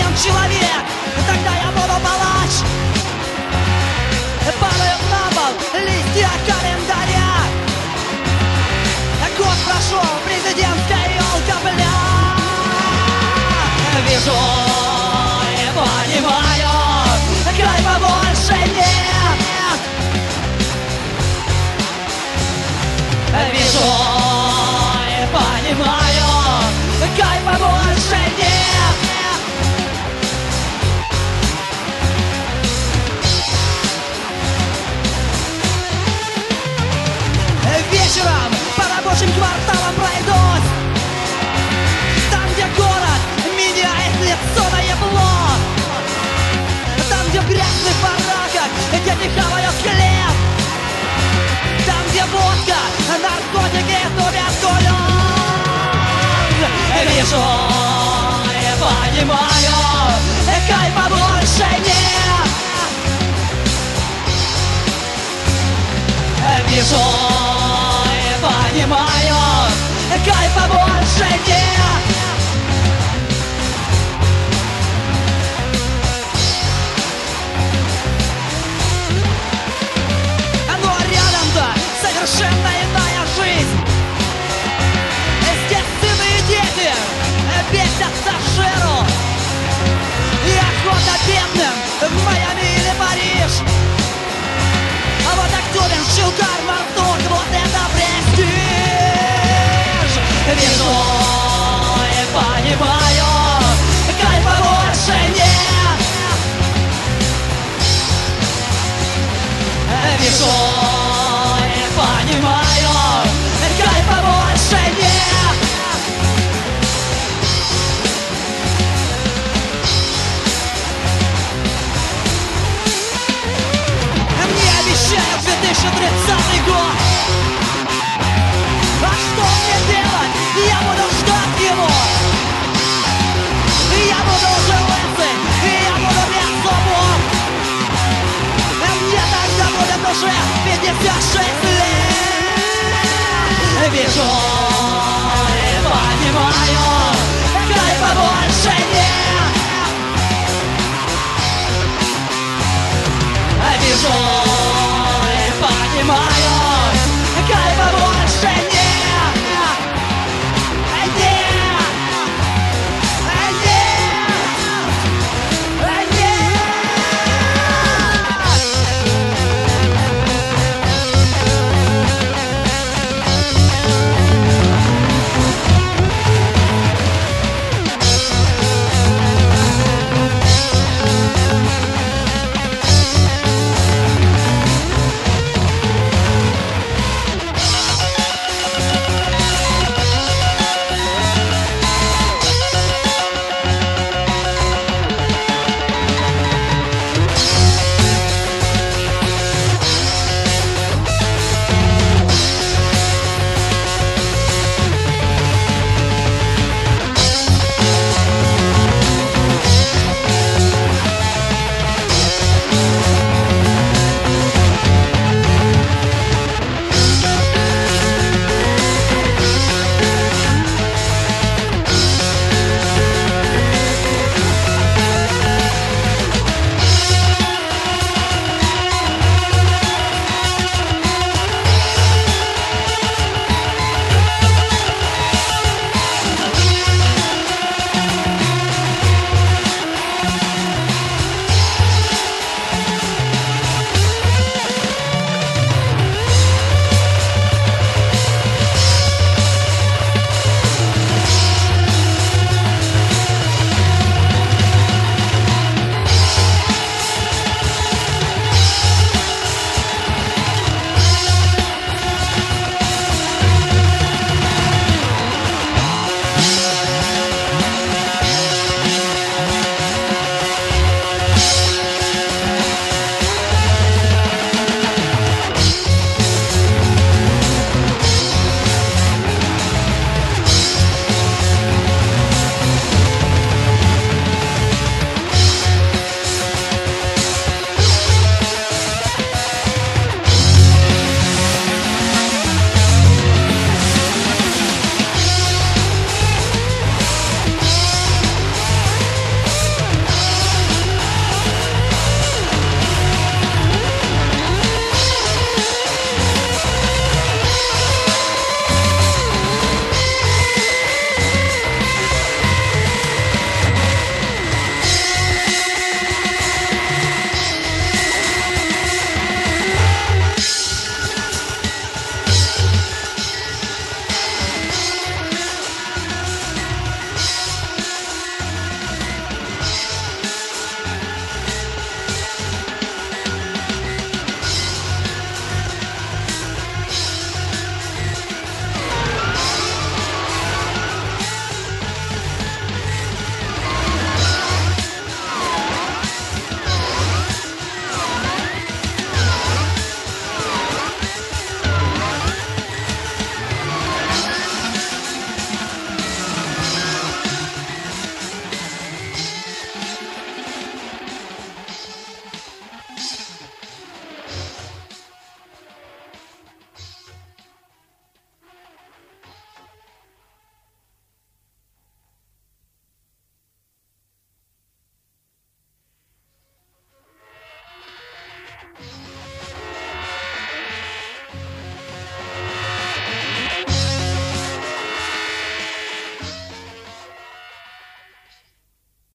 нужен человек, тогда я буду палач. Падают на пол листья календаря. Год прошел, президентская елка, бля. Вижу и понимаю, кайфа больше нет. Вижу и понимаю, кайфа больше нет. Вечером по рабочим кварталам пройдусь. Там, где город меняет лицо на ебло. Там, где в грязных бараках дети хавают хлеб. Там, где водка, наркотики тупят кулек. Вижу и понимаю, кайфа больше нет. Вижу и понимаю, кайфа больше нет. Но рядом-то совершенно иная жизнь. Естественные дети бесятся жиру. И охота бедным в Майами или Париж. А вот Актюбин, Щелкар, Мартук, вот это престиж. Вижу и понимаю, кайфа больше нет. Вижу и понимаю, кайфа больше нет. Мне обещают 2030 год. А что мне делать? Я буду ждать его. Я буду уже лысый, я буду без зубов. Мне тогда будет уже 56 лет. Вижу